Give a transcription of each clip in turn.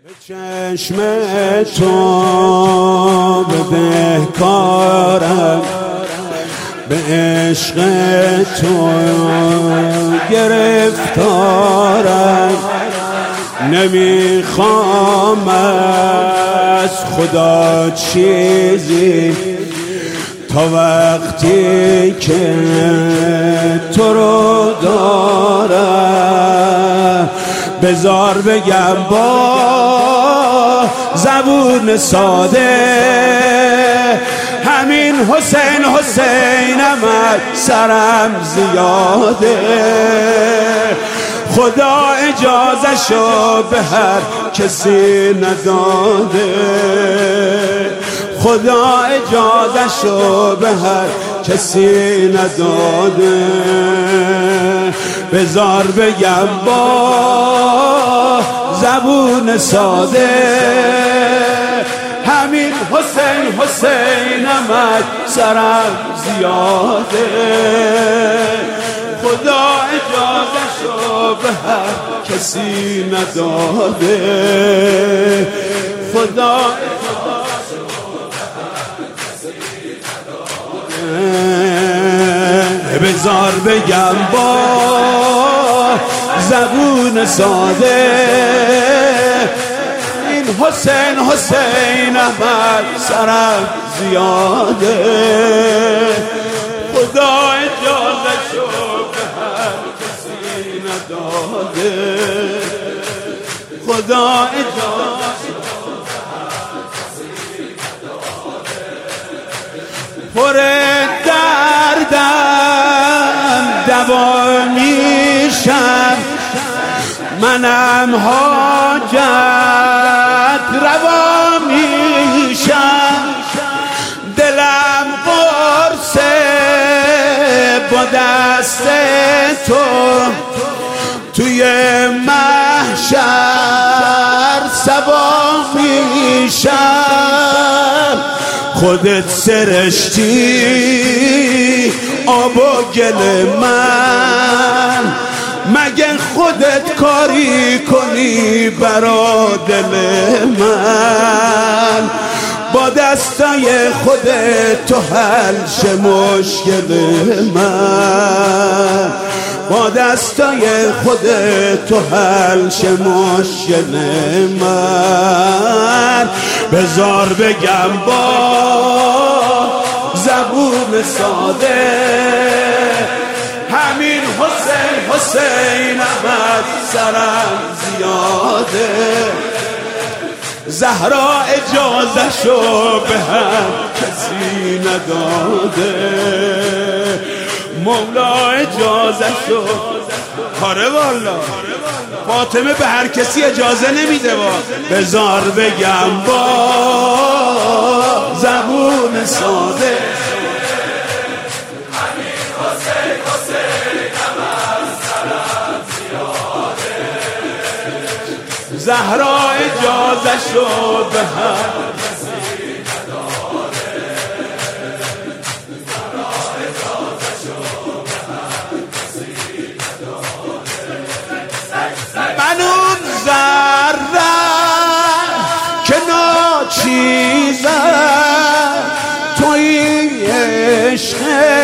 به چشم تو بدهکارم، به عشق تو گرفتارم. نمیخوام از خدا چیزی تا وقتی که تو رو دارم. بذار بگم با زبون ساده، همین حسین حسینم از سرم زیاده. خدا اجازه‌شو به هر کسی نداده، خدا اجازه‌شو به هر کسی نداده. بذار بگم با زبون ساده، همین حسین حسینم از سرم زیاده. خدا اجازه‌شو به هر کسی نداده، خدا اجازه‌شو به هر کسی نداده. بذار بگم با زبون ساده، این حسین حسینم از سرم زیاده. خدا اجازه‌شو به هر کسی نداده، خدا اجازه‌شو به هر کسی نداده. پر دردم دوا میشم، منم حاجت روا میشم. دلم قرصه با دست تو توی محشر سوا میشم. خودت سرشتی آب و گل من، مگه خودت کاری کنی برا دل من؟ با دستای خودت تو حل شه مشکل من، با دستای خودت تو حل شه مشکل من. بذار بگم با زبون ساده، همین حسین حسینم از سرم زیاده. زهرا اجازه‌شو به هر کسی نداده، مولا اجازه‌شو. آره والا فاطمه به هر کسی اجازه نمیده. بذار بگم با زبون ساده، زهرا اجازه‌شو به هر کسی نداده، زهرا اجازه‌شو به هر کسی نداده. من اون ذره که ناچیزم، توی عشق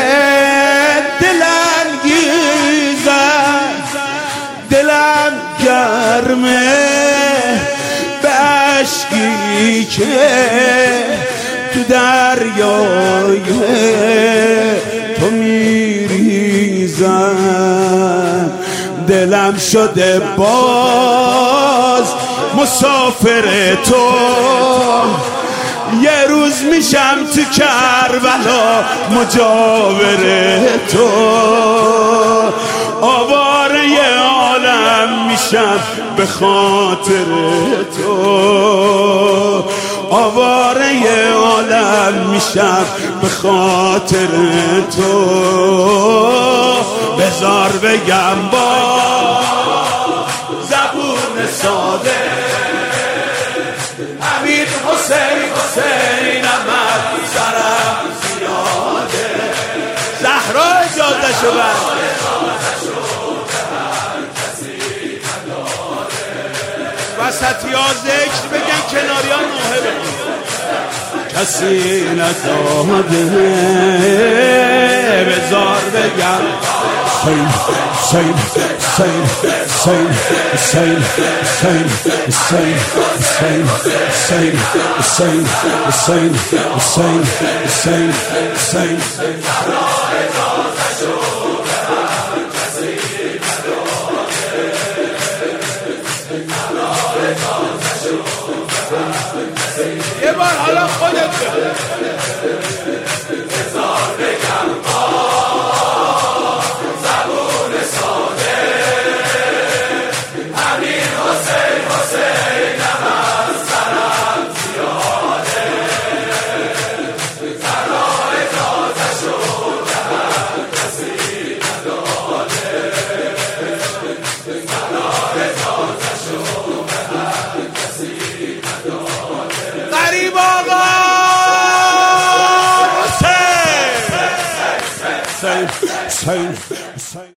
دلانگیزم. دلم گرمه عشقی که تو دریای تو میریزم. دلم شده باز مسافر تو، یه روز میشم تو کربلا مجاور تو. آواره عالم میشم به خاطر تو، آواره عالم میشم به خاطر تو. بذار بگم با زبون ساده، همین حسین حسینم از سرم زیاده. زهرا اجازه‌شو به هر کسی نداده. وسطی ها ذکر بگن، کناری ها نوحه بگن. کسی نداده بذار بگم حسین حسین حسین حسین حسین حسین حسین حسین حسین حسین حسین حسین حسین حسین یه بار حالا خودت بذار بگم زبون ساده همین حسین حسینم از سرم زیاده سرای تازه شده هم کسی نداده سرای تازه شده هم کسی نداده غریب آقا حسین